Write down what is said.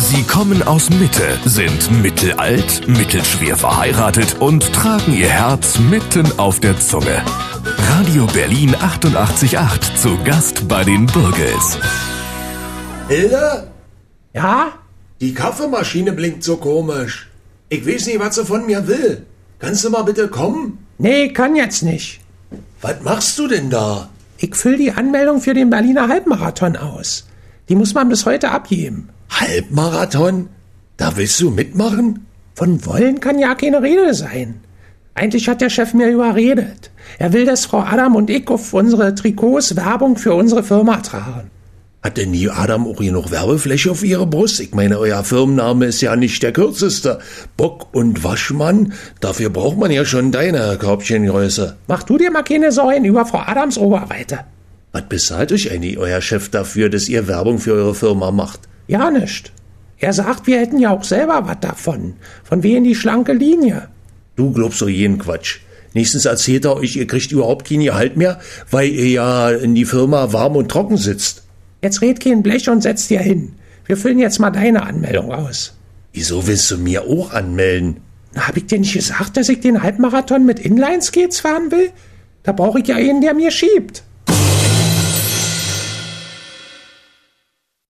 Sie kommen aus Mitte, sind mittelalt, mittelschwer verheiratet und tragen ihr Herz mitten auf der Zunge. Radio Berlin 88.8 zu Gast bei den Burgels. Hilde? Ja? Die Kaffeemaschine blinkt so komisch. Ich weiß nicht, was sie von mir will. Kannst du mal bitte kommen? Nee, kann jetzt nicht. Was machst du denn da? Ich fülle die Anmeldung für den Berliner Halbmarathon aus. Die muss man bis heute abgeben. Halbmarathon? Da willst du mitmachen? Von wollen kann ja keine Rede sein. Eigentlich hat der Chef mir überredet. Er will, dass Frau Adam und ich auf unsere Trikots Werbung für unsere Firma tragen. Hat denn nie Adam auch genug Werbefläche auf ihre Brust? Ich meine, euer Firmenname ist ja nicht der kürzeste. Bock und Waschmann, dafür braucht man ja schon deine Körbchengröße. Mach du dir mal keine Sorgen über Frau Adams Oberweite. Was bezahlt euch eigentlich euer Chef dafür, dass ihr Werbung für eure Firma macht? Ja, nicht. Er sagt, wir hätten ja auch selber was davon. Von wegen die schlanke Linie. Du glaubst doch jeden Quatsch. Nächstens erzählt er euch, ihr kriegt überhaupt kein Gehalt mehr, weil ihr ja in die Firma warm und trocken sitzt. Jetzt red kein Blech und setz dir hin. Wir füllen jetzt mal deine Anmeldung aus. Wieso willst du mir auch anmelden? Na, hab ich dir nicht gesagt, dass ich den Halbmarathon mit Inline-Skates fahren will? Da brauche ich ja einen, der mir schiebt.